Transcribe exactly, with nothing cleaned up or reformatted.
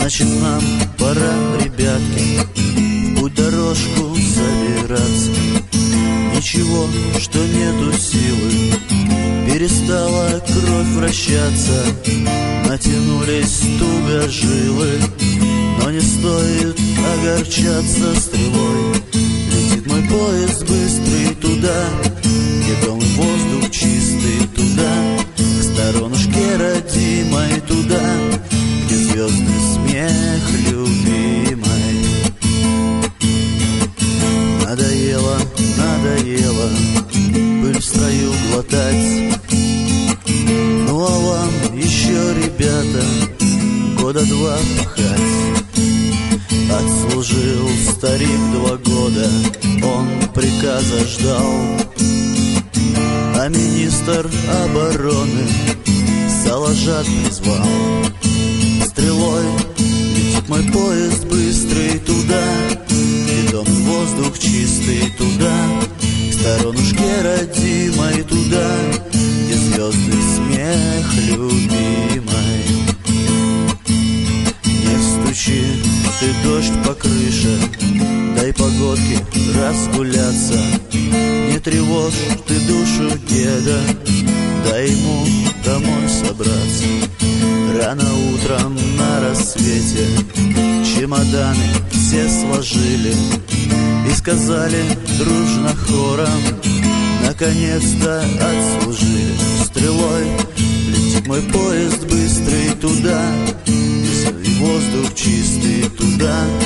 Значит, нам пора, ребятки, в путь дорожку собираться. Ничего, что нету силы, перестала кровь вращаться. Натянулись туго жилы, но не стоит огорчаться стрелой. Летит мой поезд быстрый туда, где дом и воздух чистый, туда, к сторонушке родимой, туда, где звезды смех любимой. Надоело, надоело пыль в строю глотать. Ну а вам еще, ребята, года два пахать. Отслужил старик два года, он приказа ждал, а министр обороны Салажат призвал. Стрелой летит мой поезд быстрый туда, где дом и воздух чистый, туда, к сторонушке родимой, туда, где звезды смех любимой. Не стучи ты, дождь по крыше, дай погодке разгуляться. Не тревожь ты душу деда, дай ему домой собраться. Рано утром на рассвете чемоданы все сложили и сказали дружно хором: наконец-то отслужили. Стрелой летит мой поезд быстрый туда, и воздух чистый, туда,